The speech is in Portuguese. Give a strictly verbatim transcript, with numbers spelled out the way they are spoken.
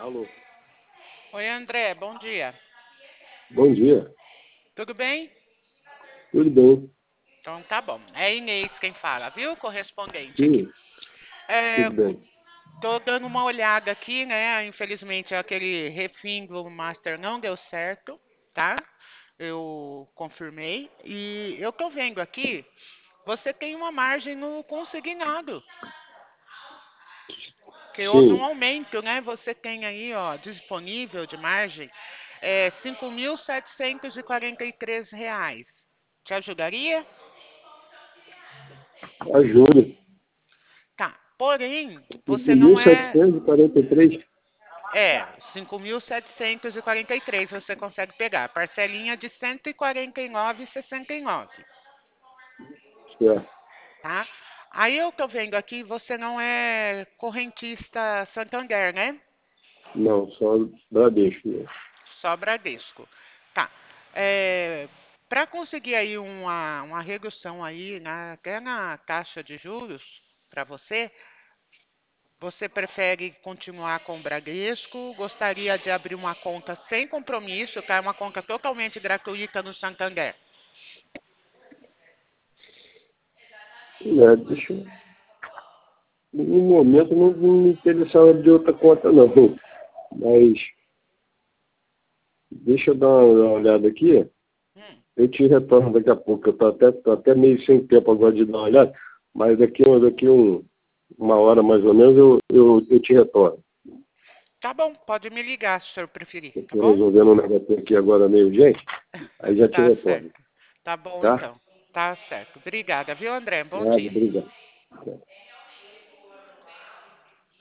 Alô, Oi, André, bom dia. bom dia. Tudo bem? Tudo bem? Então tá bom. É Inês quem fala, viu? Correspondente aqui. Sim, É, tudo bem. tô dando uma olhada aqui, né? Infelizmente aquele refim do Master não deu certo, tá? Eu confirmei. E eu tô vendo aqui, você tem uma margem no consignado, que houve um Sim, aumento, né? Você tem aí, ó, disponível de margem, é, cinco mil setecentos e quarenta e três reais. Te ajudaria? ajuda. Tá. Porém, cinco você mil não é. setecentos e quarenta e três. É, cinco mil setecentos e quarenta e três você consegue pegar. Parcelinha de cento e quarenta e nove e sessenta e nove, Certo. tá? Aí eu tô vendo aqui, você não é correntista Santander, né? Não, só Bradesco, né? Só Bradesco. Tá. É, para conseguir aí uma, uma redução aí, né, até na taxa de juros para você, você prefere continuar com o Bradesco? Gostaria de abrir uma conta sem compromisso, tá? Uma conta totalmente gratuita no Santander. É, deixa eu... No momento não, não me interessava de outra conta, não. Mas deixa eu dar uma olhada aqui. Hum, Eu te retorno daqui a pouco. Eu tô até, tô até meio sem tempo agora de dar uma olhada. Mas daqui, daqui um, uma hora mais ou menos eu, eu, eu te retorno. tá bom, pode me ligar se o senhor preferir, tá Estou bom? resolvendo um negócio aqui agora meio urgente. Aí já te Tá retorno. certo. Tá bom Tá? então. Tá certo. Obrigada, viu, André? Bom Nada, dia. obrigado.